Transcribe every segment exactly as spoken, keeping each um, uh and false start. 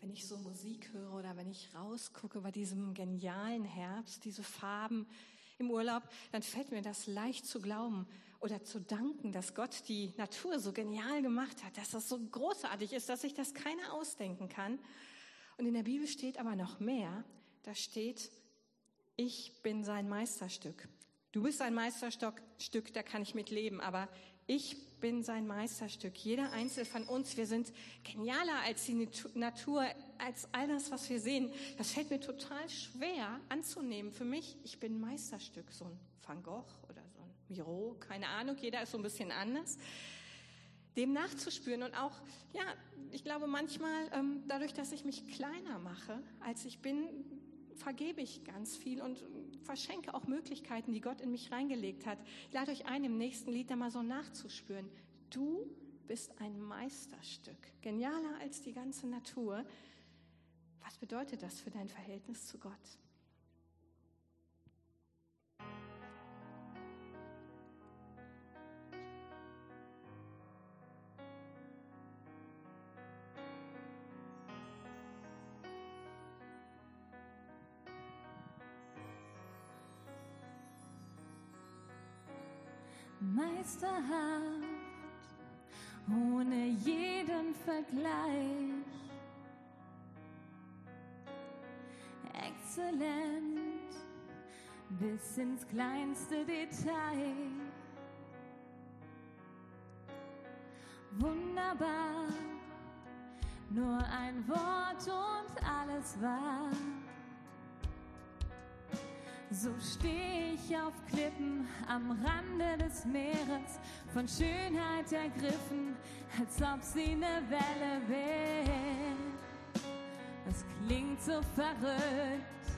wenn ich so Musik höre oder wenn ich rausgucke bei diesem genialen Herbst, diese Farben im Urlaub, dann fällt mir das leicht zu glauben oder zu danken, dass Gott die Natur so genial gemacht hat, dass das so großartig ist, dass sich das keiner ausdenken kann. Und in der Bibel steht aber noch mehr. Da steht, ich bin sein Meisterstück. Du bist ein Meisterstück, da kann ich mit leben, aber ich bin sein Meisterstück. Jeder Einzelne von uns, wir sind genialer als die Natur, als all das, was wir sehen. Das fällt mir total schwer anzunehmen. Für mich, ich bin ein Meisterstück, so ein Van Gogh oder so ein Miro, keine Ahnung, jeder ist so ein bisschen anders. Dem nachzuspüren und auch, ja, ich glaube manchmal, ähm, dadurch, dass ich mich kleiner mache, als ich bin, vergebe ich ganz viel und verschenke auch Möglichkeiten, die Gott in mich reingelegt hat. Ich lade euch ein, im nächsten Lied da mal so nachzuspüren. Du bist ein Meisterstück, genialer als die ganze Natur. Was bedeutet das für dein Verhältnis zu Gott? Meisterhaft, ohne jeden Vergleich, exzellent bis ins kleinste Detail, wunderbar, nur ein Wort und alles wahr. So steh ich auf Klippen am Rande des Meeres, von Schönheit ergriffen, als ob sie ne Welle wär. Das klingt so verrückt,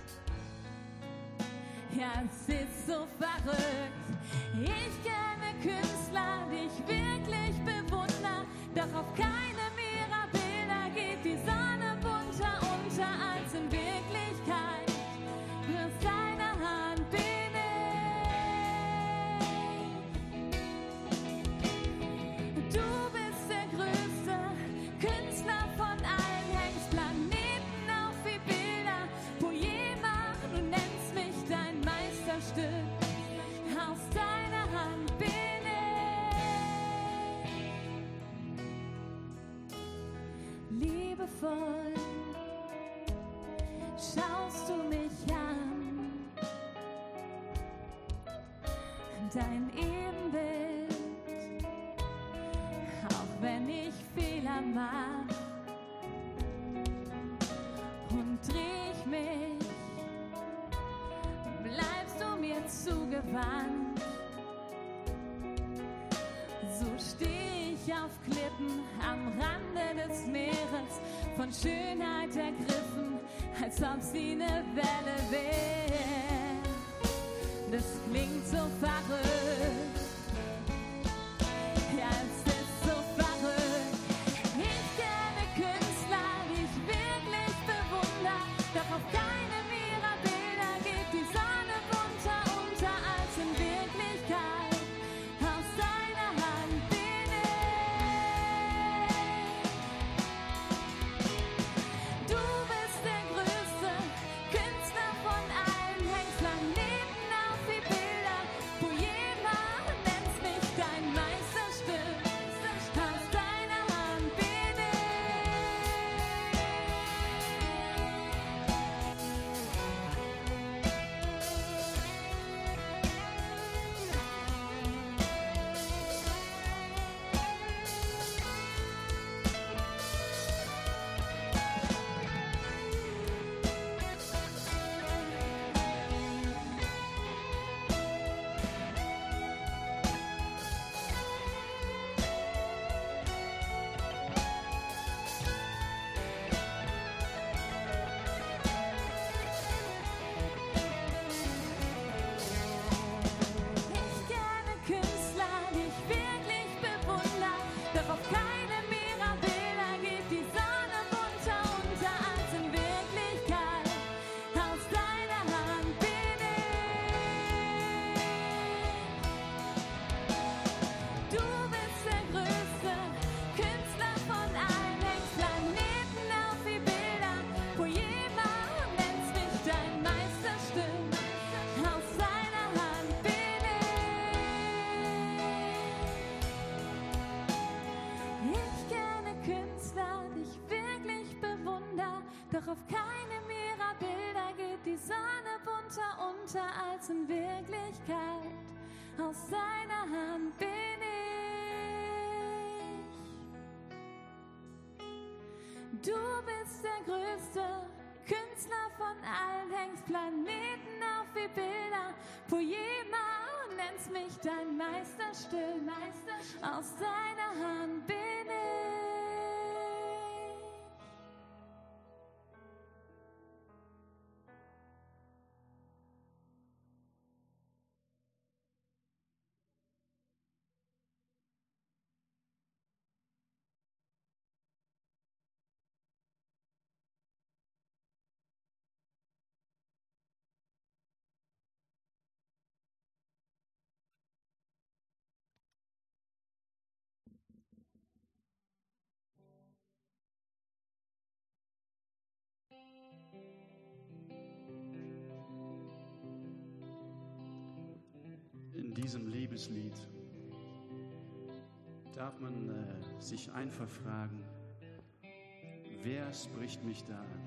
ja, es ist so verrückt. Ich kenne Künstler, die ich wirklich bewundere, doch auf keinem ihrer Bilder geht die Sonne bunter unter als in Wirklichkeit. Aus deiner Hand bin ich. Du bist der größte Künstler von allen, hängst Planeten auf wie Bilder. Poema, du nennst mich dein Meisterstück. Aus deiner Hand bin ich. Liebevoll schaust du mich an, dein Ebenbild, auch wenn ich Fehler mach, und dreh ich mich, bleibst du mir zugewandt. So steh ich auf Klippen am Rande des Meeres, von Schönheit ergriffen, als ob sie ne Welle wär. Das klingt so verrückt, ja, es ist so verrückt. Ich kenne Künstler, die ich wirklich bewundere, doch auf keinem ihrer Bilder geht die Sonne bunter unter als in Wirklichkeit. Aus deiner Hand bin ich. Du bist der größte Künstler von allen, hängst Planeten auf wie Bilder. Poema, auf keinem ihrer Bilder geht die Sonne bunter unter als in Wirklichkeit. Aus seiner Hand bin ich. Du bist der größte Künstler von allen, hängst Planeten auf wie Bilder. Poema und nennst mich dein Meister still. Meister, aus deiner Hand bin ich. In diesem Liebeslied darf man äh, sich einfach fragen, wer spricht mich da an?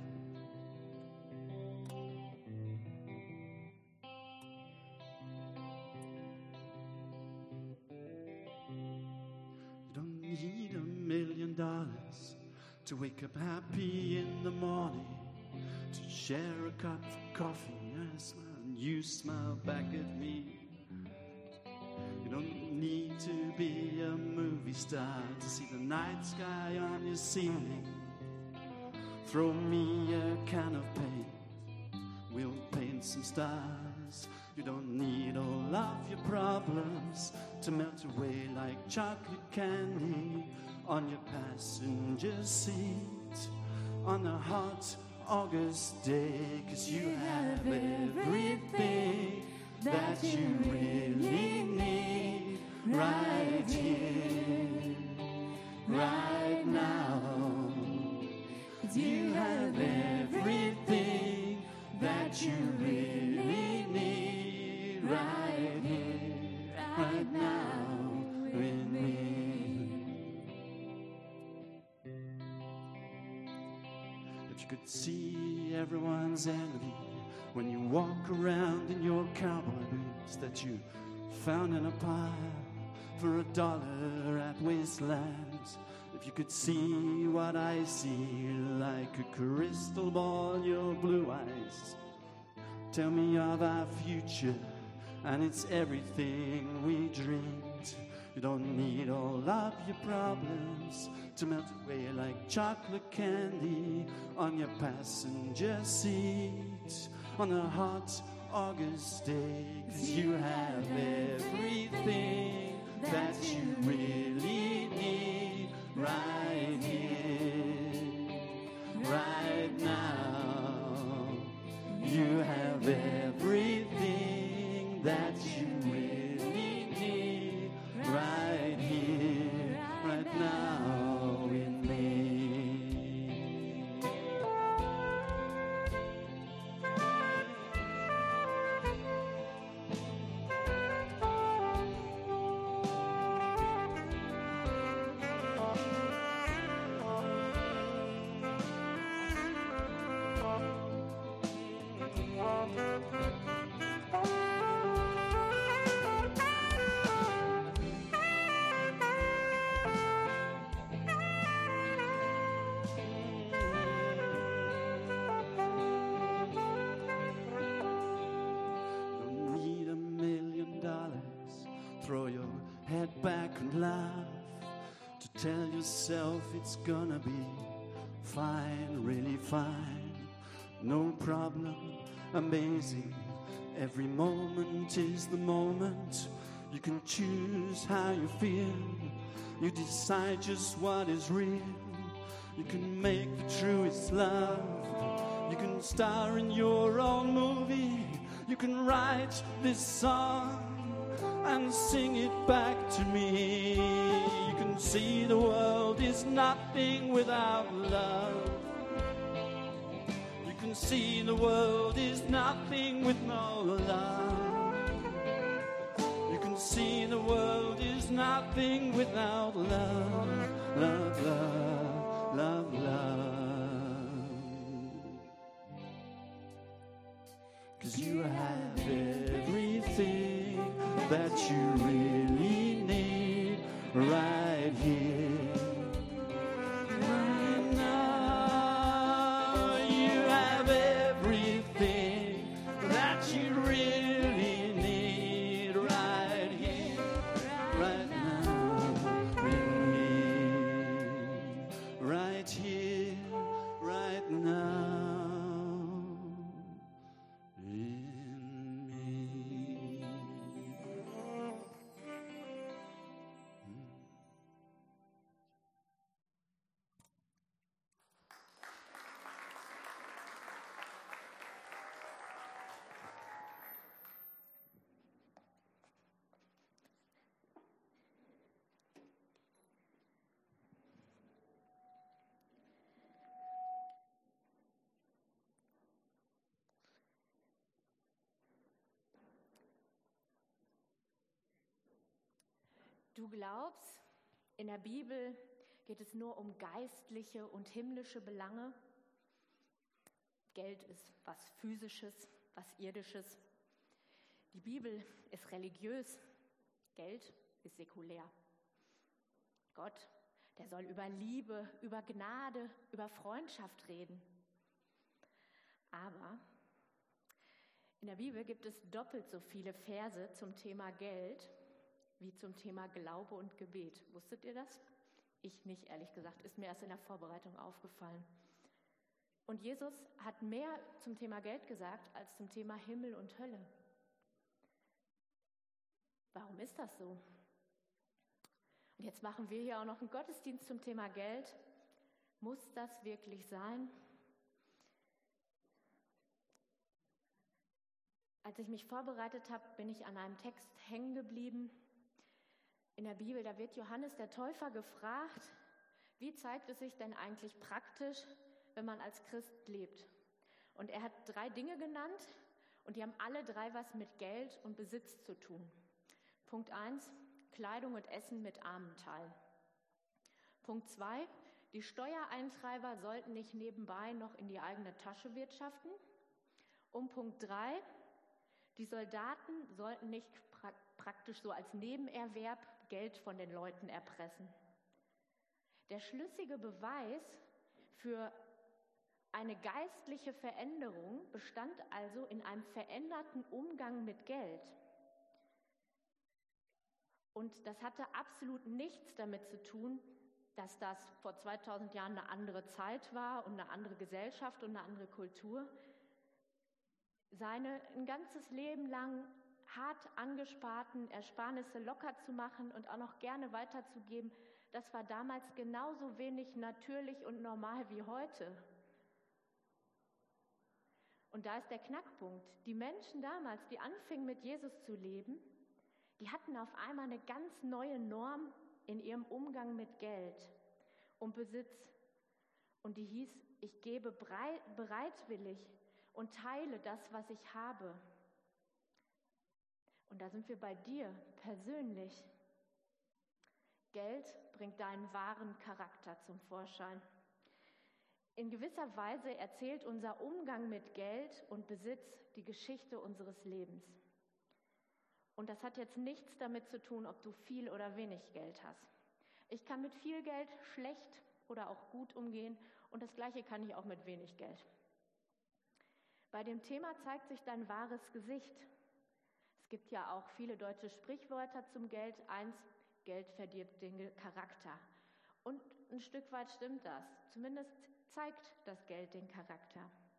You don't need a million dollars to wake up happy in the morning, to share a cup of coffee and a smile, and you smile back at me. You don't need to be a movie star to see the night sky on your ceiling. Throw me a can of paint, we'll paint some stars. You don't need all of your problems to melt away like chocolate candy on your passenger seat on a hot August day, 'cause you have everything that you really need right here, right now. You have everything that you really need right here, right now with me. If you could see everyone's envy when you walk around in your cowboy boots that you found in a pile for a dollar at Wasteland. If you could see what I see like a crystal ball in your blue eyes, tell me of our future and it's everything we dreamed. You don't need all of your problems to melt away like chocolate candy on your passenger seat on a hot August day, 'cause you have everything that you really need right here, right now. You have everything that you really need right here, right now with me. Throw your head back and laugh to tell yourself it's gonna be fine, really fine. No problem, amazing. Every moment is the moment. You can choose how you feel. You decide just what is real. You can make the truest love. You can star in your own movie. You can write this song and sing it back to me. You can see the world is nothing without love. You can see the world is nothing with no love. You can see the world is nothing without love. Love, love, love, love. 'cause you have everything that you really need right here, right now. You have everything that you really need right here, right now, in me, right here, right now, in me. Du glaubst, in der Bibel geht es nur um geistliche und himmlische Belange. Geld ist was Physisches, was Irdisches. Die Bibel ist religiös, Geld ist säkulär. Gott, der soll über Liebe, über Gnade, über Freundschaft reden. Aber in der Bibel gibt es doppelt so viele Verse zum Thema Geld wie zum Thema Glaube und Gebet. Wusstet ihr das? Ich nicht, ehrlich gesagt. Ist mir erst in der Vorbereitung aufgefallen. Und Jesus hat mehr zum Thema Geld gesagt als zum Thema Himmel und Hölle. Warum ist das so? Und jetzt machen wir hier auch noch einen Gottesdienst zum Thema Geld. Muss das wirklich sein? Als ich mich vorbereitet habe, bin ich an einem Text hängen geblieben. In der Bibel, da wird Johannes der Täufer gefragt, wie zeigt es sich denn eigentlich praktisch, wenn man als Christ lebt? Und er hat drei Dinge genannt und die haben alle drei was mit Geld und Besitz zu tun. Punkt eins, Kleidung und Essen mit Armen teilen. Punkt zwei, die Steuereintreiber sollten nicht nebenbei noch in die eigene Tasche wirtschaften. Und Punkt drei, die Soldaten sollten nicht pra- praktisch so als Nebenerwerb Geld von den Leuten erpressen. Der schlüssige Beweis für eine geistliche Veränderung bestand also in einem veränderten Umgang mit Geld. Und das hatte absolut nichts damit zu tun, dass das vor zweitausend Jahren eine andere Zeit war und eine andere Gesellschaft und eine andere Kultur. Seine ein ganzes Leben lang hart angesparten Ersparnisse locker zu machen und auch noch gerne weiterzugeben, das war damals genauso wenig natürlich und normal wie heute. Und da ist der Knackpunkt. Die Menschen damals, die anfingen mit Jesus zu leben, die hatten auf einmal eine ganz neue Norm in ihrem Umgang mit Geld und Besitz. Und die hieß, ich gebe bereitwillig und teile das, was ich habe. Und da sind wir bei dir persönlich. Geld bringt deinen wahren Charakter zum Vorschein. In gewisser Weise erzählt unser Umgang mit Geld und Besitz die Geschichte unseres Lebens. Und das hat jetzt nichts damit zu tun, ob du viel oder wenig Geld hast. Ich kann mit viel Geld schlecht oder auch gut umgehen und das Gleiche kann ich auch mit wenig Geld. Bei dem Thema zeigt sich dein wahres Gesicht. Es gibt ja auch viele deutsche Sprichwörter zum Geld. Eins, Geld verdirbt den Charakter. Und ein Stück weit stimmt das. Zumindest zeigt das Geld den Charakter.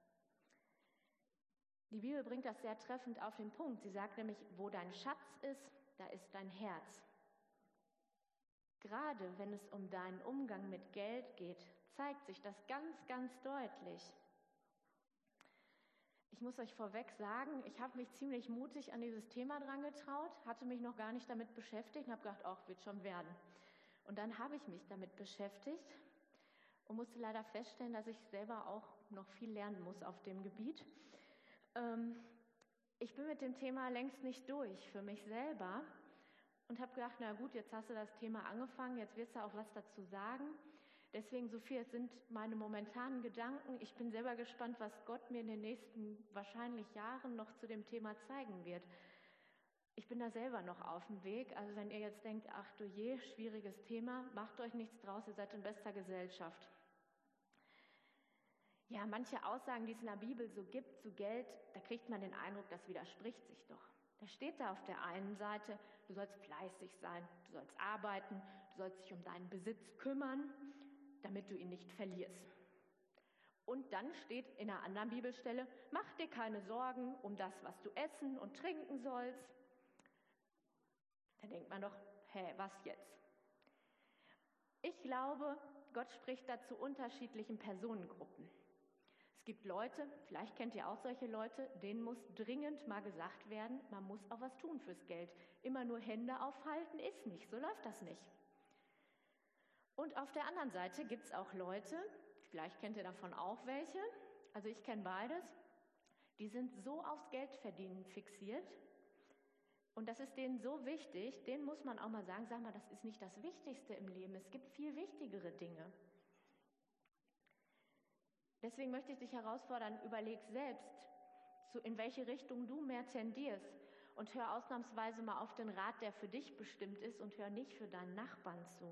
Die Bibel bringt das sehr treffend auf den Punkt. Sie sagt nämlich, wo dein Schatz ist, da ist dein Herz. Gerade wenn es um deinen Umgang mit Geld geht, zeigt sich das ganz, ganz deutlich. Ich muss euch vorweg sagen, ich habe mich ziemlich mutig an dieses Thema dran getraut, hatte mich noch gar nicht damit beschäftigt und habe gedacht, ach, wird schon werden. Und dann habe ich mich damit beschäftigt und musste leider feststellen, dass ich selber auch noch viel lernen muss auf dem Gebiet. Ähm, ich bin mit dem Thema längst nicht durch für mich selber und habe gedacht, na gut, jetzt hast du das Thema angefangen, jetzt wirst du auch was dazu sagen. Deswegen, Sophia, es sind meine momentanen Gedanken. Ich bin selber gespannt, was Gott mir in den nächsten wahrscheinlich Jahren noch zu dem Thema zeigen wird. Ich bin da selber noch auf dem Weg. Also wenn ihr jetzt denkt, ach du je, schwieriges Thema, macht euch nichts draus, ihr seid in bester Gesellschaft. Ja, manche Aussagen, die es in der Bibel so gibt zu Geld, da kriegt man den Eindruck, das widerspricht sich doch. Da steht da auf der einen Seite, du sollst fleißig sein, du sollst arbeiten, du sollst dich um deinen Besitz kümmern, damit du ihn nicht verlierst. Und dann steht in einer anderen Bibelstelle, mach dir keine Sorgen um das, was du essen und trinken sollst. Da denkt man doch, hä, was jetzt? Ich glaube, Gott spricht da zu unterschiedlichen Personengruppen. Es gibt Leute, vielleicht kennt ihr auch solche Leute, denen muss dringend mal gesagt werden, man muss auch was tun fürs Geld. Immer nur Hände aufhalten ist nicht, so läuft das nicht. Und auf der anderen Seite gibt es auch Leute, vielleicht kennt ihr davon auch welche, also ich kenne beides, die sind so aufs Geldverdienen fixiert und das ist denen so wichtig, denen muss man auch mal sagen, sag mal, das ist nicht das Wichtigste im Leben, es gibt viel wichtigere Dinge. Deswegen möchte ich dich herausfordern, überleg selbst, in welche Richtung du mehr tendierst und hör ausnahmsweise mal auf den Rat, der für dich bestimmt ist und hör nicht für deinen Nachbarn zu.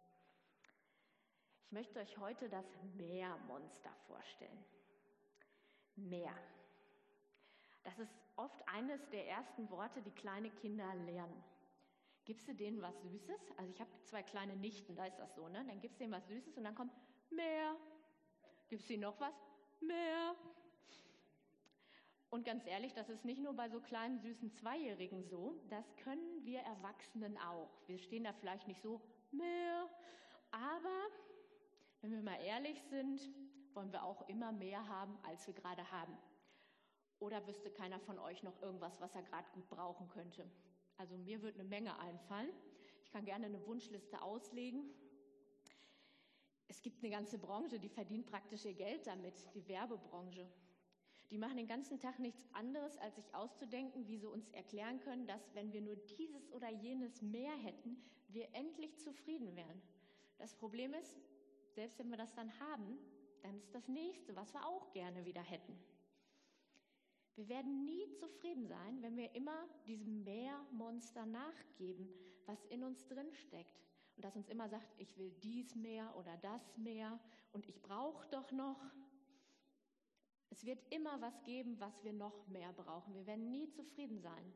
Ich möchte euch heute das Meermonster vorstellen. Meer. Das ist oft eines der ersten Worte, die kleine Kinder lernen. Gibst du denen was Süßes? Also ich habe zwei kleine Nichten, da ist das so, ne? Dann gibst du denen was Süßes und dann kommt Meer. Gibst du ihnen noch was? Meer. Und ganz ehrlich, das ist nicht nur bei so kleinen, süßen Zweijährigen so, das können wir Erwachsenen auch. Wir stehen da vielleicht nicht so, Meer, aber wenn wir mal ehrlich sind, wollen wir auch immer mehr haben, als wir gerade haben. Oder wüsste keiner von euch noch irgendwas, was er gerade gut brauchen könnte? Also mir wird eine Menge einfallen. Ich kann gerne eine Wunschliste auslegen. Es gibt eine ganze Branche, die verdient praktisch ihr Geld damit, die Werbebranche. Die machen den ganzen Tag nichts anderes, als sich auszudenken, wie sie uns erklären können, dass, wenn wir nur dieses oder jenes mehr hätten, wir endlich zufrieden wären. Das Problem ist, selbst wenn wir das dann haben, dann ist das Nächste, was wir auch gerne wieder hätten. Wir werden nie zufrieden sein, wenn wir immer diesem Meermonster nachgeben, was in uns drin steckt. Und das uns immer sagt, ich will dies mehr oder das mehr und ich brauche doch noch. Es wird immer was geben, was wir noch mehr brauchen. Wir werden nie zufrieden sein.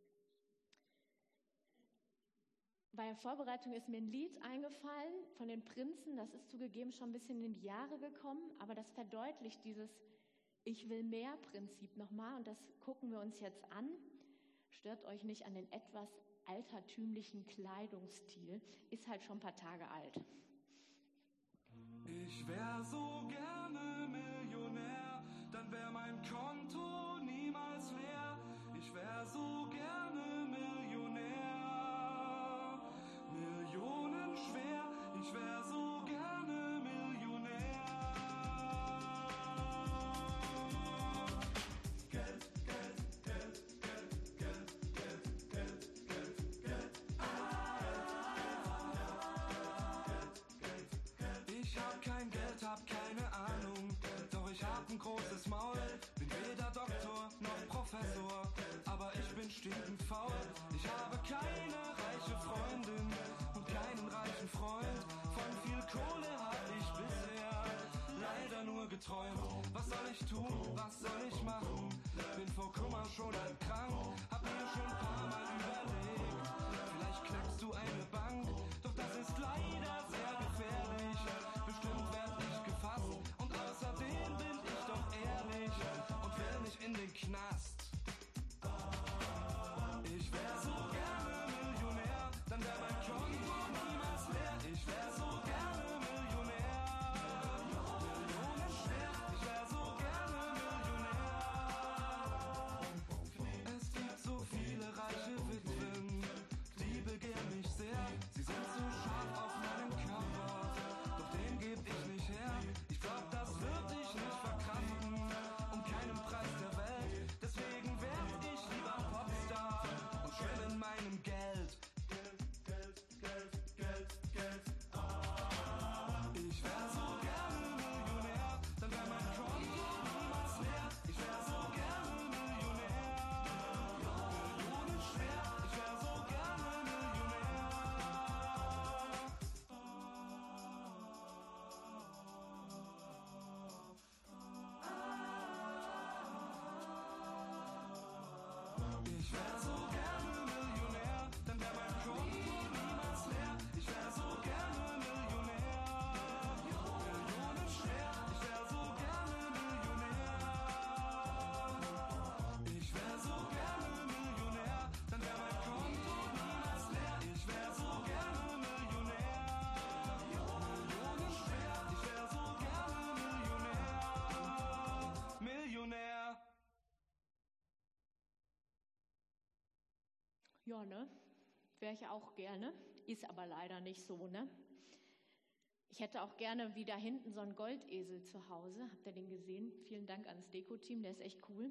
Bei der Vorbereitung ist mir ein Lied eingefallen von den Prinzen. Das ist zugegeben schon ein bisschen in die Jahre gekommen, aber das verdeutlicht dieses Ich will mehr Prinzip nochmal und das gucken wir uns jetzt an. Stört euch nicht an den etwas altertümlichen Kleidungsstil, ist halt schon ein paar Tage alt. Ich wär so gerne Millionär, dann wär mein Konto niemals leer. Ich wär so gerne Millionär, Millionen schwer. Ich wär so gerne Millionär. Geld, Geld, Geld, Geld, Geld, Geld, Geld, Geld, Geld. Ah, Geld, Geld, Geld. Ich hab kein Geld, hab keine Ahnung, doch ich hab ein großes Maul. Bin weder Doktor noch Professor, aber ich bin stinkend faul. Ich habe keine reiche Freundin und keinen reichen Freund. Von viel Kohle hab ich bisher leider nur geträumt. Was soll ich tun, was soll ich machen? Bin vor Kummer schon halb krank, hab mir schon ein paar Mal überlegt, vielleicht knackst du eine Bank, doch das ist leider sehr gefährlich. Bestimmt werd ich gefasst und außerdem bin ich doch ehrlich und will nicht in den Knast. Ich wär so gerne Millionär, dann wär mein Konto niemals leer. Ich wär so gerne Millionär, Millionen schwer. Ich wär so gerne Millionär. Es gibt so viele reiche Witwen, die begehren mich sehr. Sie sind so scharf auf meinen Ich wär so gerne Millionär, dann wär mein Konto niemals leer. Ich wär so gerne Millionär, Millionen schwer. Ich wär so gerne Millionär. Ich wär so gerne Millionär, dann wär mein Konto niemals leer. Ich wär so gerne Millionär, Millionen schwer. Ich wär so gerne Millionär, Millionär. Ja, ne? Wäre ich auch gerne. Ist aber leider nicht so, ne? Ich hätte auch gerne wie da hinten so einen Goldesel zu Hause. Habt ihr den gesehen? Vielen Dank ans Deko-Team, der ist echt cool.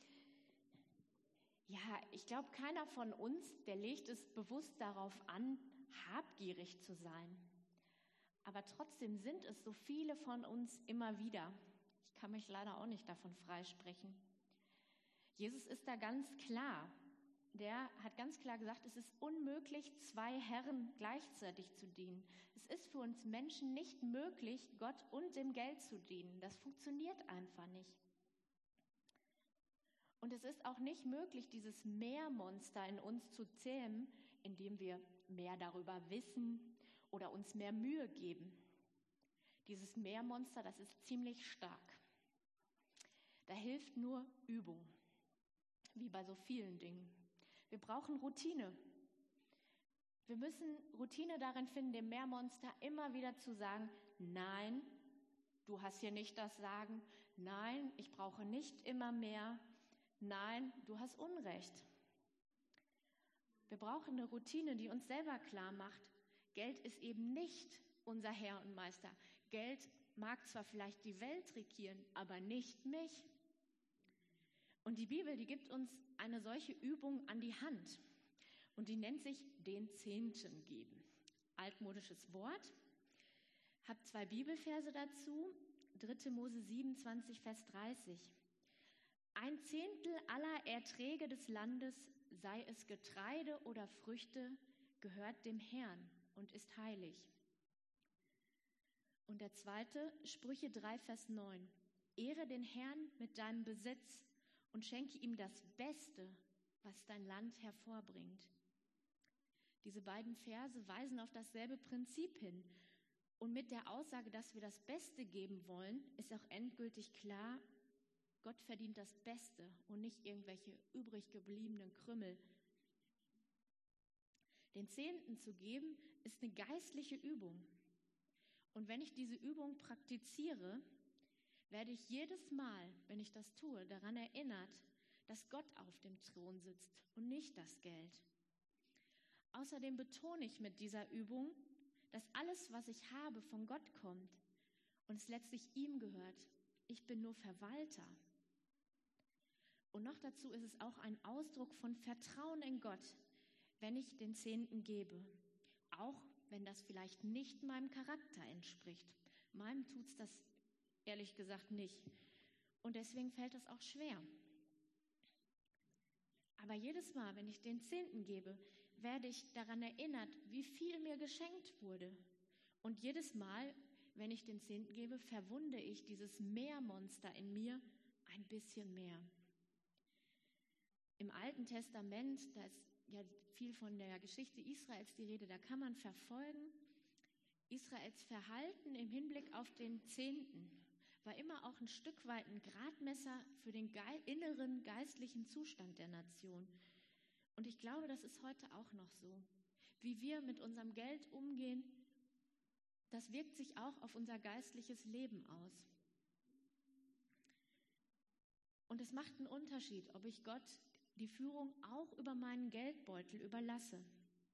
Ja, ich glaube, keiner von uns, der legt es bewusst darauf an, habgierig zu sein. Aber trotzdem sind es so viele von uns immer wieder. Ich kann mich leider auch nicht davon freisprechen. Jesus ist da ganz klar. Der hat ganz klar gesagt, es ist unmöglich, zwei Herren gleichzeitig zu dienen. Es ist für uns Menschen nicht möglich, Gott und dem Geld zu dienen. Das funktioniert einfach nicht. Und es ist auch nicht möglich, dieses Mehrmonster in uns zu zähmen, indem wir mehr darüber wissen oder uns mehr Mühe geben. Dieses Mehrmonster, das ist ziemlich stark. Da hilft nur Übung, wie bei so vielen Dingen. Wir brauchen Routine. Wir müssen Routine darin finden, dem Meermonster immer wieder zu sagen, nein, du hast hier nicht das Sagen, nein, ich brauche nicht immer mehr, nein, du hast Unrecht. Wir brauchen eine Routine, die uns selber klar macht, Geld ist eben nicht unser Herr und Meister. Geld mag zwar vielleicht die Welt regieren, aber nicht mich. Und die Bibel, die gibt uns eine solche Übung an die Hand. Und die nennt sich den Zehnten geben. Altmodisches Wort. Hab zwei Bibelverse dazu. dritter Mose siebenundzwanzig, Vers dreißig. Ein Zehntel aller Erträge des Landes, sei es Getreide oder Früchte, gehört dem Herrn und ist heilig. Und der zweite, Sprüche drei, Vers neun. Ehre den Herrn mit deinem Besitz und schenke ihm das Beste, was dein Land hervorbringt. Diese beiden Verse weisen auf dasselbe Prinzip hin. Und mit der Aussage, dass wir das Beste geben wollen, ist auch endgültig klar, Gott verdient das Beste und nicht irgendwelche übrig gebliebenen Krümel. Den Zehnten zu geben, ist eine geistliche Übung. Und wenn ich diese Übung praktiziere, werde ich jedes Mal, wenn ich das tue, daran erinnert, dass Gott auf dem Thron sitzt und nicht das Geld. Außerdem betone ich mit dieser Übung, dass alles, was ich habe, von Gott kommt und es letztlich ihm gehört. Ich bin nur Verwalter. Und noch dazu ist es auch ein Ausdruck von Vertrauen in Gott, wenn ich den Zehnten gebe. Auch wenn das vielleicht nicht meinem Charakter entspricht. Meinem tut es das ehrlich gesagt nicht. Und deswegen fällt das auch schwer. Aber jedes Mal, wenn ich den Zehnten gebe, werde ich daran erinnert, wie viel mir geschenkt wurde. Und jedes Mal, wenn ich den Zehnten gebe, verwunde ich dieses Meermonster in mir ein bisschen mehr. Im Alten Testament, da ist ja viel von der Geschichte Israels die Rede, da kann man verfolgen, Israels Verhalten im Hinblick auf den Zehnten war immer auch ein Stück weit ein Gradmesser für den ge- inneren geistlichen Zustand der Nation. Und ich glaube, das ist heute auch noch so. Wie wir mit unserem Geld umgehen, das wirkt sich auch auf unser geistliches Leben aus. Und es macht einen Unterschied, ob ich Gott die Führung auch über meinen Geldbeutel überlasse.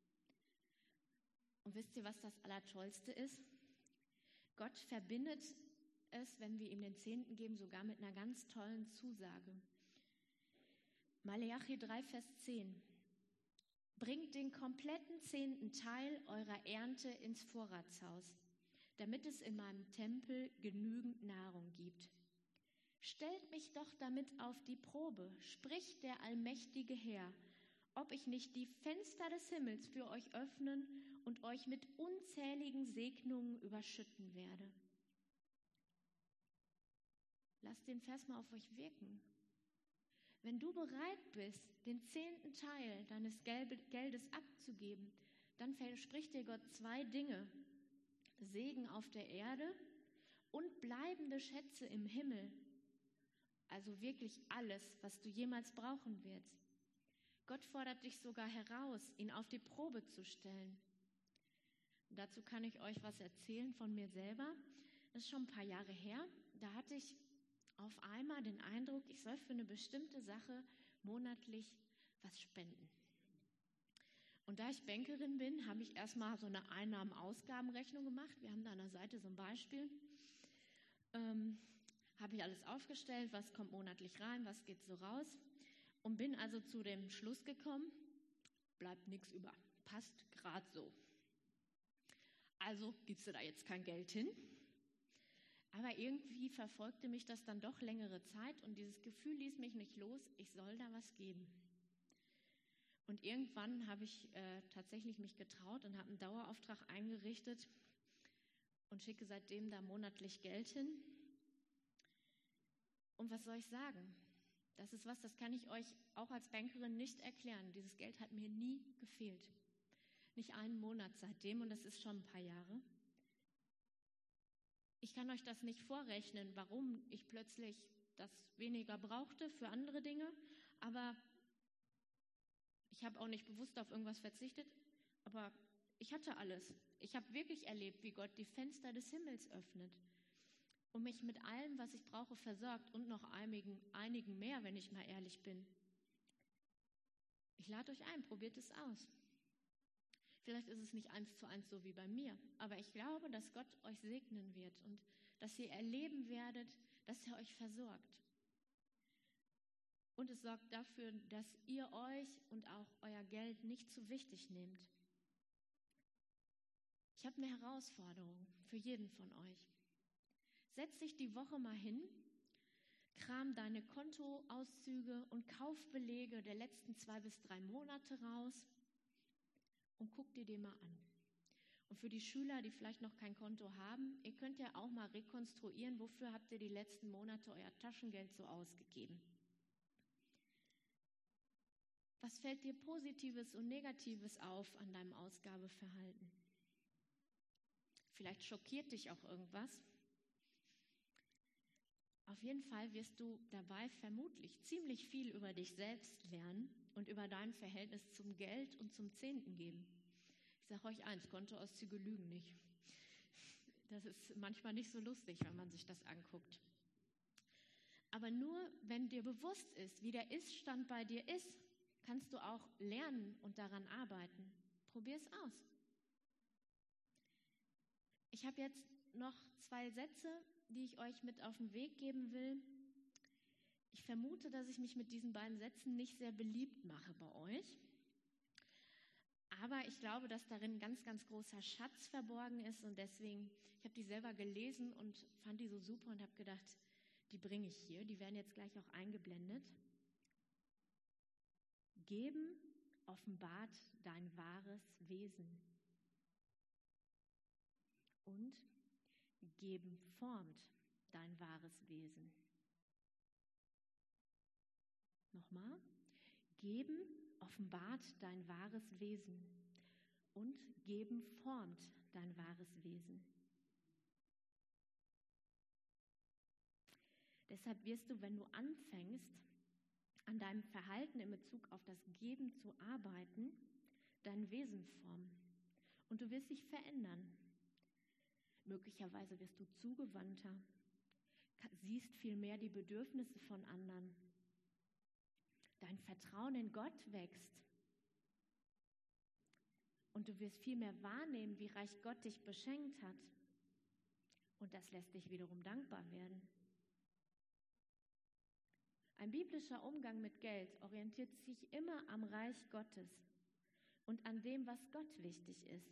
Und wisst ihr, was das Allertollste ist? Gott verbindet es, wenn wir ihm den Zehnten geben, sogar mit einer ganz tollen Zusage. Maleachi drei, Vers zehn. Bringt den kompletten zehnten Teil eurer Ernte ins Vorratshaus, damit es in meinem Tempel genügend Nahrung gibt. Stellt mich doch damit auf die Probe, spricht der allmächtige Herr, ob ich nicht die Fenster des Himmels für euch öffnen und euch mit unzähligen Segnungen überschütten werde. Lasst den Vers mal auf euch wirken. Wenn du bereit bist, den zehnten Teil deines Geldes abzugeben, dann verspricht dir Gott zwei Dinge: Segen auf der Erde und bleibende Schätze im Himmel. Also wirklich alles, was du jemals brauchen wirst. Gott fordert dich sogar heraus, ihn auf die Probe zu stellen. Und dazu kann ich euch was erzählen von mir selber. Das ist schon ein paar Jahre her. Da hatte ich auf einmal den Eindruck, ich soll für eine bestimmte Sache monatlich was spenden. Und da ich Bankerin bin, habe ich erstmal so eine Einnahmen-Ausgaben-Rechnung gemacht. Wir haben da an der Seite so ein Beispiel. Ähm, habe ich alles aufgestellt, was kommt monatlich rein, was geht so raus. Und bin also zu dem Schluss gekommen, bleibt nichts über, passt gerade so. Also gibst du da jetzt kein Geld hin. Aber irgendwie verfolgte mich das dann doch längere Zeit und dieses Gefühl ließ mich nicht los, ich soll da was geben. Und irgendwann habe ich äh, tatsächlich mich getraut und habe einen Dauerauftrag eingerichtet und schicke seitdem da monatlich Geld hin. Und was soll ich sagen? Das ist was, das kann ich euch auch als Bankerin nicht erklären. Dieses Geld hat mir nie gefehlt. Nicht einen Monat seitdem, und das ist schon ein paar Jahre. Ich kann euch das nicht vorrechnen, warum ich plötzlich das weniger brauchte für andere Dinge, aber ich habe auch nicht bewusst auf irgendwas verzichtet, aber ich hatte alles. Ich habe wirklich erlebt, wie Gott die Fenster des Himmels öffnet und mich mit allem, was ich brauche, versorgt und noch einigen, einigen mehr, wenn ich mal ehrlich bin. Ich lade euch ein, probiert es aus. Vielleicht ist es nicht eins zu eins so wie bei mir, aber ich glaube, dass Gott euch segnen wird und dass ihr erleben werdet, dass er euch versorgt. Und es sorgt dafür, dass ihr euch und auch euer Geld nicht zu wichtig nehmt. Ich habe eine Herausforderung für jeden von euch. Setz dich die Woche mal hin, kram deine Kontoauszüge und Kaufbelege der letzten zwei bis drei Monate raus und guck dir die mal an. Und für die Schüler, die vielleicht noch kein Konto haben, ihr könnt ja auch mal rekonstruieren, wofür habt ihr die letzten Monate euer Taschengeld so ausgegeben. Was fällt dir Positives und Negatives auf an deinem Ausgabeverhalten? Vielleicht schockiert dich auch irgendwas. Auf jeden Fall wirst du dabei vermutlich ziemlich viel über dich selbst lernen und über dein Verhältnis zum Geld und zum Zehnten geben. Ich sage euch eins, Kontoauszüge lügen nicht. Das ist manchmal nicht so lustig, wenn man sich das anguckt. Aber nur wenn dir bewusst ist, wie der Ist-Stand bei dir ist, kannst du auch lernen und daran arbeiten. Probier es aus. Ich habe jetzt noch zwei Sätze, die ich euch mit auf den Weg geben will. Ich vermute, dass ich mich mit diesen beiden Sätzen nicht sehr beliebt mache bei euch. Aber ich glaube, dass darin ein ganz, ganz großer Schatz verborgen ist und deswegen, ich habe die selber gelesen und fand die so super und habe gedacht, die bringe ich hier. Die werden jetzt gleich auch eingeblendet. Geben offenbart dein wahres Wesen. Und geben formt dein wahres Wesen. Nochmal. Geben offenbart dein wahres Wesen. Und geben formt dein wahres Wesen. Deshalb wirst du, wenn du anfängst, an deinem Verhalten in Bezug auf das Geben zu arbeiten, dein Wesen formen. Und du wirst dich verändern. Möglicherweise wirst du zugewandter, siehst viel mehr die Bedürfnisse von anderen. Dein Vertrauen in Gott wächst. Und du wirst viel mehr wahrnehmen, wie reich Gott dich beschenkt hat. Und das lässt dich wiederum dankbar werden. Ein biblischer Umgang mit Geld orientiert sich immer am Reich Gottes und an dem, was Gott wichtig ist.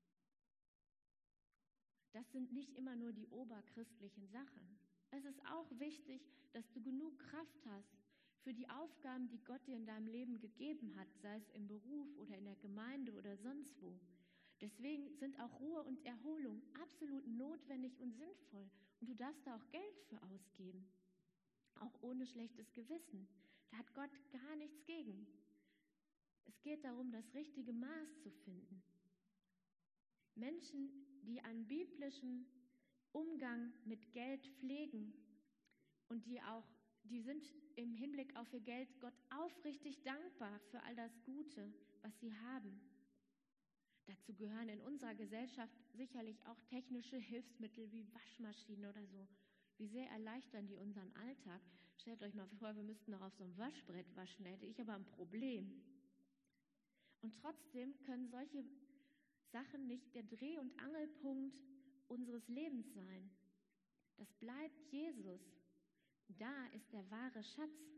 Das sind nicht immer nur die oberchristlichen Sachen. Es ist auch wichtig, dass du genug Kraft hast für die Aufgaben, die Gott dir in deinem Leben gegeben hat, sei es im Beruf oder in der Gemeinde oder sonst wo. Deswegen sind auch Ruhe und Erholung absolut notwendig und sinnvoll. Und du darfst da auch Geld für ausgeben. Auch ohne schlechtes Gewissen. Da hat Gott gar nichts gegen. Es geht darum, das richtige Maß zu finden. Menschen, die einen biblischen Umgang mit Geld pflegen und die auch, die sind im Hinblick auf ihr Geld Gott aufrichtig dankbar für all das Gute, was sie haben. Dazu gehören in unserer Gesellschaft sicherlich auch technische Hilfsmittel wie Waschmaschinen oder so. Wie sehr erleichtern die unseren Alltag? Stellt euch mal vor, wir müssten noch auf so einem Waschbrett waschen, hätte ich aber ein Problem. Und trotzdem können solche Sachen nicht der Dreh- und Angelpunkt unseres Lebens sein. Das bleibt Jesus. Da ist der wahre Schatz.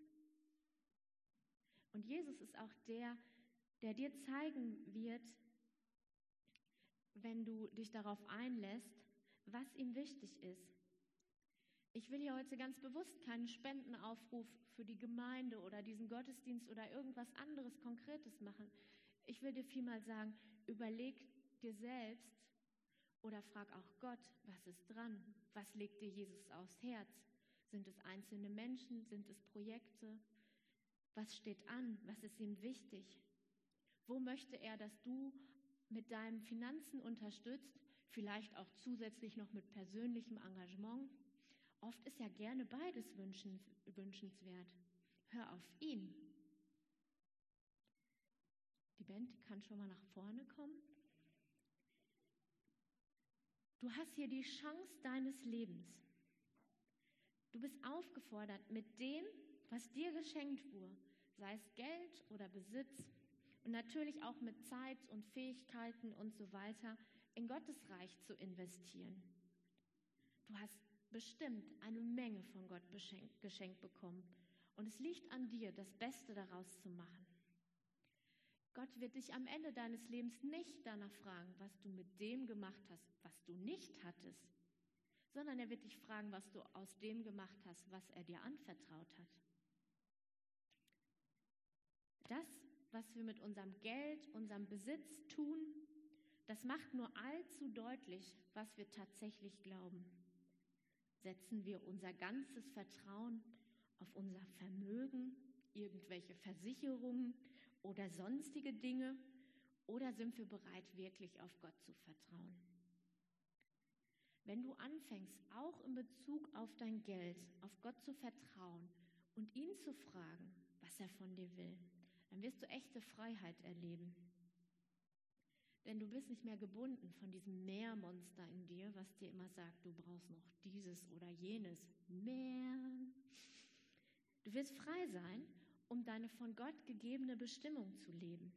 Und Jesus ist auch der, der dir zeigen wird, wenn du dich darauf einlässt, was ihm wichtig ist. Ich will hier heute ganz bewusst keinen Spendenaufruf für die Gemeinde oder diesen Gottesdienst oder irgendwas anderes Konkretes machen. Ich will dir vielmehr sagen, überleg dir selbst oder frag auch Gott, was ist dran? Was legt dir Jesus aufs Herz? Sind es einzelne Menschen? Sind es Projekte? Was steht an? Was ist ihm wichtig? Wo möchte er, dass du mit deinen Finanzen unterstützt? Vielleicht auch zusätzlich noch mit persönlichem Engagement. Oft ist ja gerne beides wünschen, wünschenswert. Hör auf ihn. Die Band kann schon mal nach vorne kommen. Du hast hier die Chance deines Lebens. Du bist aufgefordert, mit dem, was dir geschenkt wurde, sei es Geld oder Besitz und natürlich auch mit Zeit und Fähigkeiten und so weiter, in Gottes Reich zu investieren. Du hast bestimmt eine Menge von Gott geschenkt bekommen und es liegt an dir, das Beste daraus zu machen. Gott wird dich am Ende deines Lebens nicht danach fragen, was du mit dem gemacht hast, was du nicht hattest, sondern er wird dich fragen, was du aus dem gemacht hast, was er dir anvertraut hat. Das, was wir mit unserem Geld, unserem Besitz tun, das macht nur allzu deutlich, was wir tatsächlich glauben. Setzen wir unser ganzes Vertrauen auf unser Vermögen, irgendwelche Versicherungen oder sonstige Dinge, oder sind wir bereit, wirklich auf Gott zu vertrauen? Wenn du anfängst, auch in Bezug auf dein Geld, auf Gott zu vertrauen und ihn zu fragen, was er von dir will, dann wirst du echte Freiheit erleben. Denn du bist nicht mehr gebunden von diesem Mehrmonster in dir, was dir immer sagt, du brauchst noch dieses oder jenes mehr. Du wirst frei sein, um deine von Gott gegebene Bestimmung zu leben.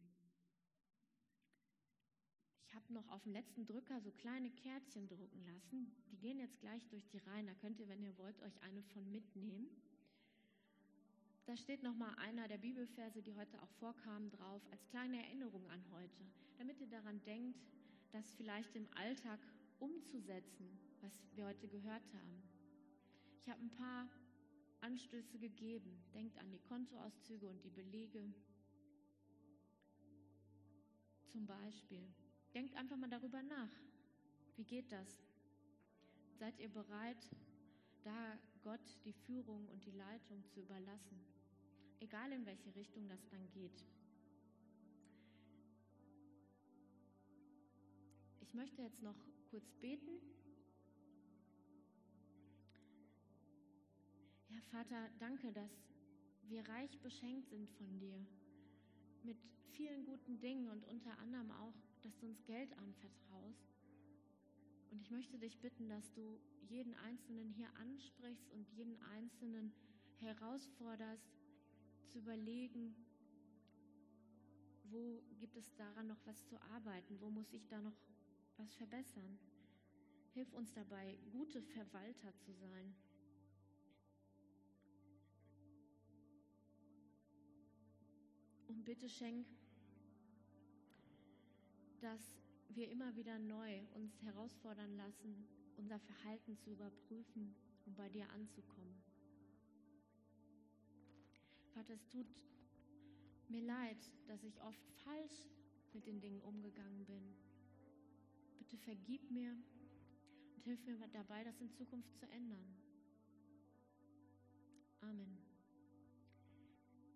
Ich habe noch auf dem letzten Drücker so kleine Kärtchen drucken lassen. Die gehen jetzt gleich durch die Reihen. Da könnt ihr, wenn ihr wollt, euch eine von mitnehmen. Da steht nochmal einer der Bibelverse, die heute auch vorkamen, drauf, als kleine Erinnerung an heute, damit ihr daran denkt, das vielleicht im Alltag umzusetzen, was wir heute gehört haben. Ich habe ein paar Anstöße gegeben. Denkt an die Kontoauszüge und die Belege. Zum Beispiel. Denkt einfach mal darüber nach. Wie geht das? Seid ihr bereit, da Gott die Führung und die Leitung zu überlassen? Egal in welche Richtung das dann geht. Ich möchte jetzt noch kurz beten. Ja, Vater, danke, dass wir reich beschenkt sind von dir. Mit vielen guten Dingen und unter anderem auch, dass du uns Geld anvertraust. Und ich möchte dich bitten, dass du jeden Einzelnen hier ansprichst und jeden Einzelnen herausforderst, zu überlegen, wo gibt es daran noch was zu arbeiten, wo muss ich da noch was verbessern. Hilf uns dabei, gute Verwalter zu sein. Und bitte schenk, dass wir immer wieder neu uns herausfordern lassen, unser Verhalten zu überprüfen und bei dir anzukommen. Vater, es tut mir leid, dass ich oft falsch mit den Dingen umgegangen bin. Bitte vergib mir und hilf mir dabei, das in Zukunft zu ändern. Amen.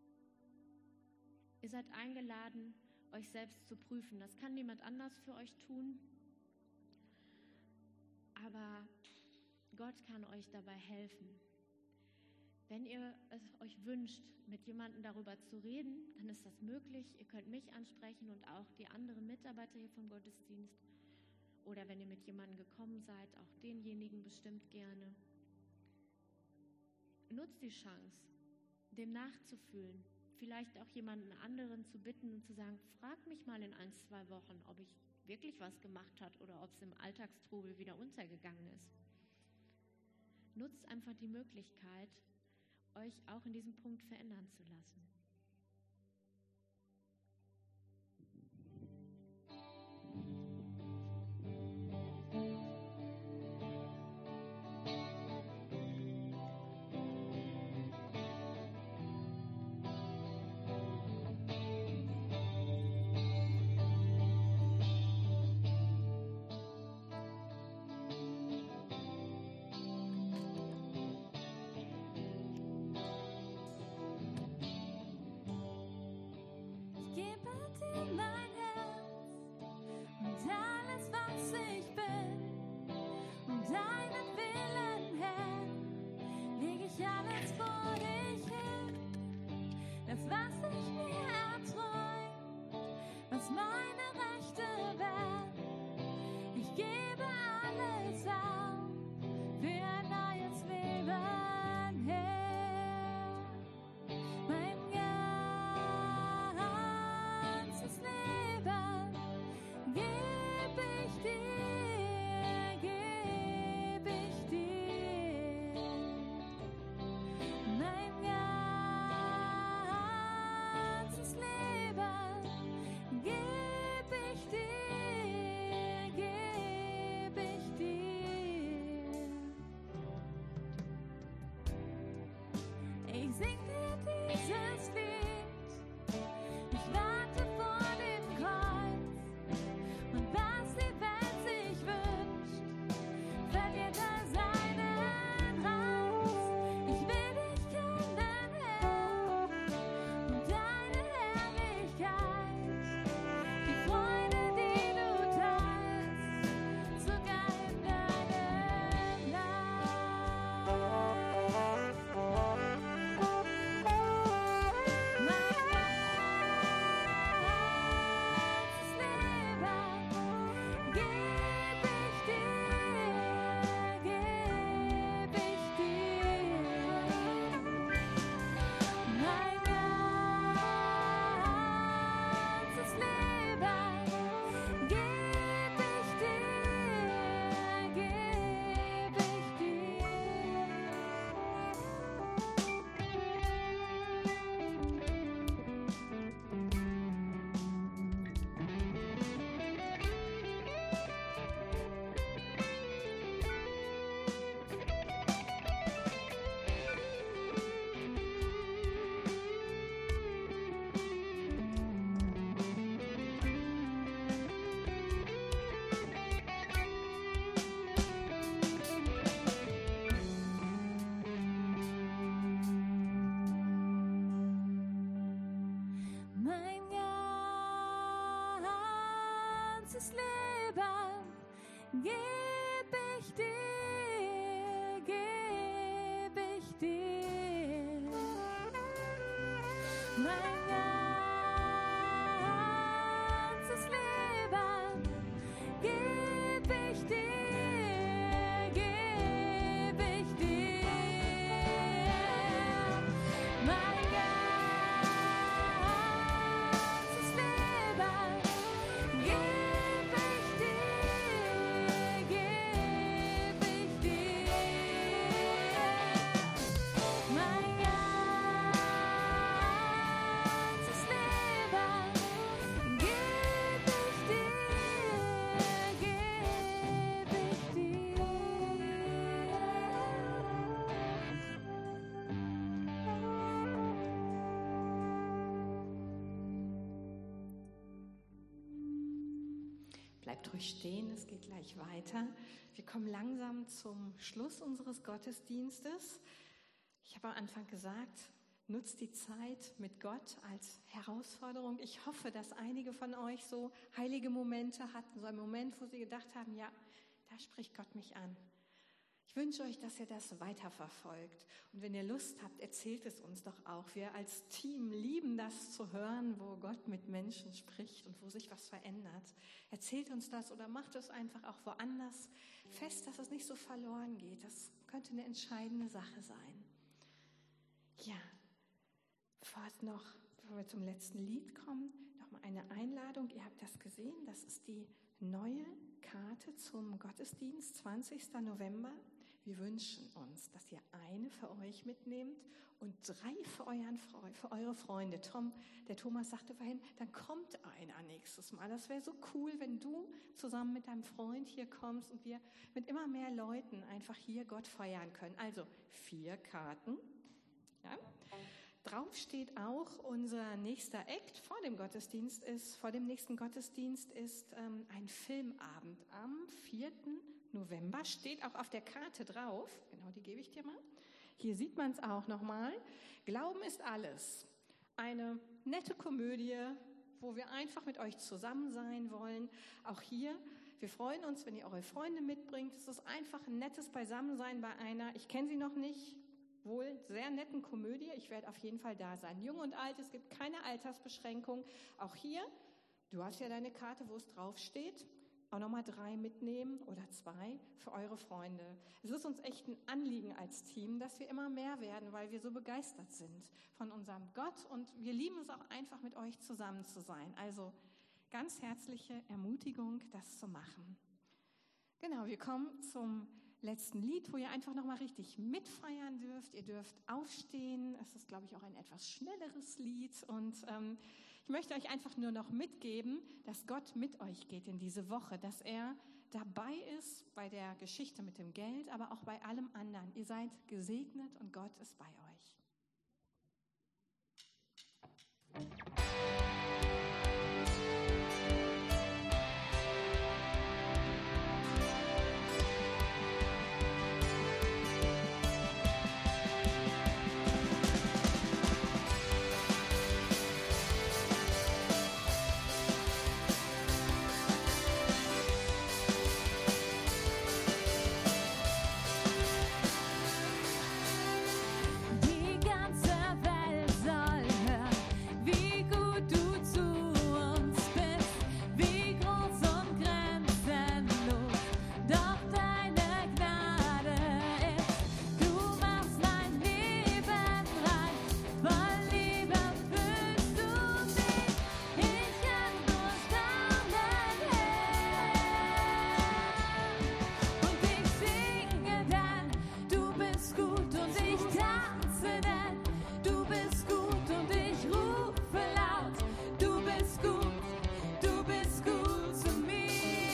Ihr seid eingeladen, euch selbst zu prüfen. Das kann niemand anders für euch tun. Aber Gott kann euch dabei helfen. Wenn ihr es euch wünscht, mit jemandem darüber zu reden, dann ist das möglich. Ihr könnt mich ansprechen und auch die anderen Mitarbeiter hier vom Gottesdienst. Oder wenn ihr mit jemandem gekommen seid, auch denjenigen bestimmt gerne. Nutzt die Chance, dem nachzufühlen. Vielleicht auch jemanden anderen zu bitten und zu sagen, frag mich mal in ein, zwei Wochen, ob ich wirklich was gemacht habe oder ob es im Alltagstrubel wieder untergegangen ist. Nutzt einfach die Möglichkeit, euch auch in diesem Punkt verändern zu lassen. ganzes Leben geb ich dir, geb ich dir. Mein ganzes Leben geb ich dir, geb ich dir. Mein ganzes Leben geb ich dir, geb ich dir. Mein ganzes Leben geb ich dir, geb ich dir. Bleibt ruhig stehen, es geht gleich weiter. Wir kommen langsam zum Schluss unseres Gottesdienstes. Ich habe am Anfang gesagt, Nutzt die Zeit mit Gott als Herausforderung. Ich hoffe, dass einige von euch so heilige Momente hatten, so einen Moment, wo sie gedacht haben, ja, da spricht Gott mich an. Ich wünsche euch, dass ihr das weiterverfolgt. Und wenn ihr Lust habt, erzählt es uns doch auch. Wir als Team lieben das zu hören, wo Gott mit Menschen spricht und wo sich was verändert. Erzählt uns das oder macht es einfach auch woanders fest, dass es nicht so verloren geht. Das könnte eine entscheidende Sache sein. Ja, bevor es noch, bevor wir zum letzten Lied kommen, nochmal eine Einladung. Ihr habt das gesehen, das ist die neue Karte zum Gottesdienst, zwanzigsten November. Wir wünschen uns, dass ihr eine für euch mitnehmt und drei für, euren, für eure Freunde. Tom, der Thomas sagte vorhin, dann kommt einer nächstes Mal. Das wäre so cool, wenn du zusammen mit deinem Freund hier kommst und wir mit immer mehr Leuten einfach hier Gott feiern können. Also vier Karten. Ja. Drauf steht auch, unser nächster Act vor dem Gottesdienst ist, vor dem nächsten Gottesdienst ist ähm, ein Filmabend am vierten November. Steht auch auf der Karte drauf. Genau, die gebe ich dir mal. Hier sieht man es auch nochmal. Glauben ist alles. Eine nette Komödie, wo wir einfach mit euch zusammen sein wollen. Auch hier, wir freuen uns, wenn ihr eure Freunde mitbringt. Es ist einfach ein nettes Beisammensein bei einer, ich kenne sie noch nicht, wohl sehr netten Komödie. Ich werde auf jeden Fall da sein. Jung und alt, es gibt keine Altersbeschränkung. Auch hier, du hast ja deine Karte, wo es drauf steht. Auch nochmal drei mitnehmen oder zwei für eure Freunde. Es ist uns echt ein Anliegen als Team, dass wir immer mehr werden, weil wir so begeistert sind von unserem Gott und wir lieben es auch einfach, mit euch zusammen zu sein. Also ganz herzliche Ermutigung, das zu machen. Genau, wir kommen zum letzten Lied, wo ihr einfach nochmal richtig mitfeiern dürft. Ihr dürft aufstehen. Es ist, glaube ich, auch ein etwas schnelleres Lied. Und ähm, ich möchte euch einfach nur noch mitgeben, dass Gott mit euch geht in diese Woche, dass er dabei ist bei der Geschichte mit dem Geld, aber auch bei allem anderen. Ihr seid gesegnet und Gott ist bei euch. Die ganze Welt soll hören, wie gut du zu uns bist, wie groß und grenzenlos doch deine Gnade ist. Du machst mein Leben reich, voll Liebe füllst du mich. Ich kann nur staunen, Herr. Und ich singe, denn du bist gut und ich tanze, denn du bist gut und ich rufe laut, du bist gut, du bist gut zu mir.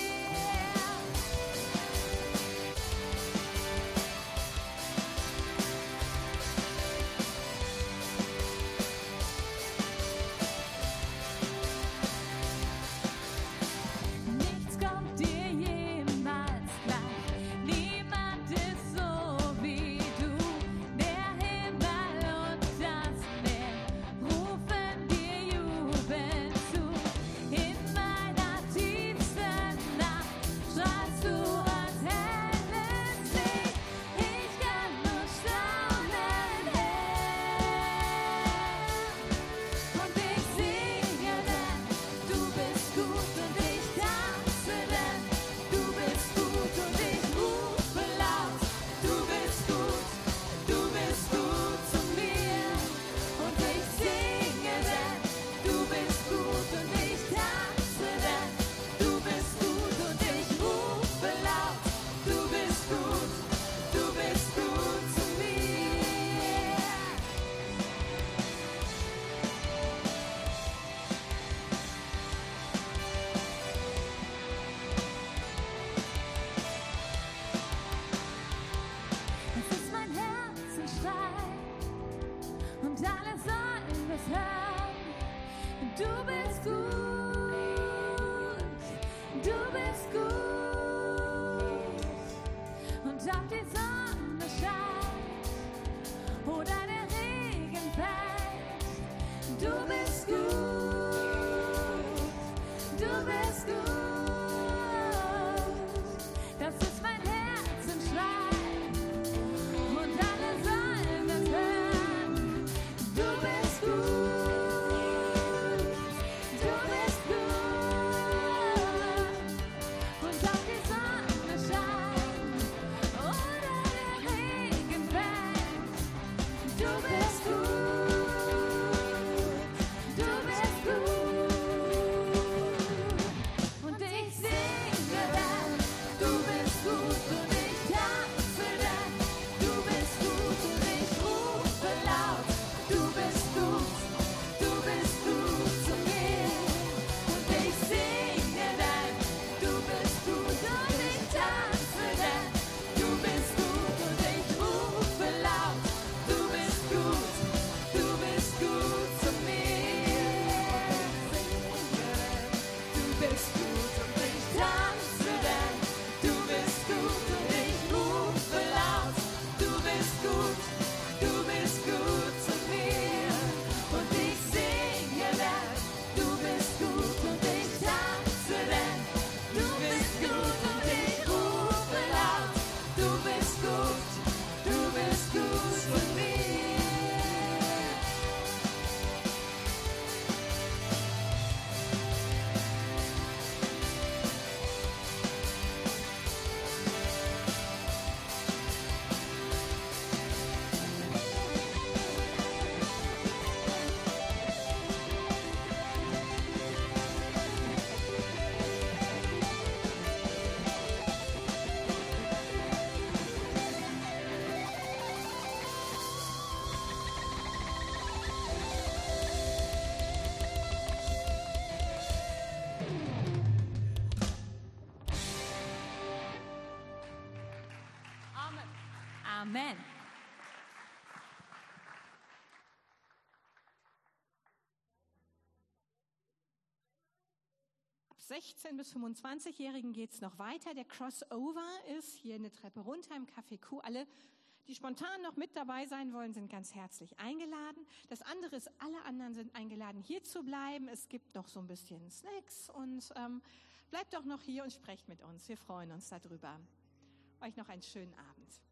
Nichts kommt dir jemals gleich, niemand ist so wie du. Der Himmel und das Meer rufen dir jubelnd zu. In meiner tiefsten Nacht strahlst du als helles Licht. Ich kann nur staunen, Herr. Und ich singe, denn du bist gut und ich tanze, denn du bist gut und ich rufe laut, du bist gut, du bist gut zu mir. Und ich singe, denn du bist gut und ich tanze, denn du bist gut und ich rufe laut, du bist gut, du bist gut zu mir. Es ist mein Herzensschrei und alle sollen es hören. Du bist gut, du bist gut. Und ob die Sonne scheint oder der Regen fällt, Du bist gut, du bist gut. Das ist mein Herzensschrei und alle sollen das hören. Du bist gut, du bist gut. Und auch die Sonne scheint oder der Regen fällt. Du bist gut, du bist gut. Und ich singe dann, du bist gut und ich tanze dann. Du bist gut und ich rufe laut. Du bist gut, du bist gut zu mir. Und ich singe dann, du bist gut und ich tanze dann. Du bist gut und ich rufe laut. Du bist gut, du bist gut zu mir. Du bist gut und ich tanze dann. Du bist gut und ich rufe laut. Du bist gut, du bist gut zu mir. Und ich singe dann. Du bist gut und ich tanze dann. Du bist gut und ich rufe laut. Du bist gut, du bist gut zu mir. Amen. Ab sechzehn- bis fünfundzwanzig-Jährigen geht es noch weiter. Der Crossover ist hier eine Treppe runter im Café Q. Alle, die spontan noch mit dabei sein wollen, sind ganz herzlich eingeladen. Das andere ist, alle anderen sind eingeladen, hier zu bleiben. Es gibt noch so ein bisschen Snacks und ähm, bleibt doch noch hier und sprecht mit uns. Wir freuen uns darüber. Euch noch einen schönen Abend.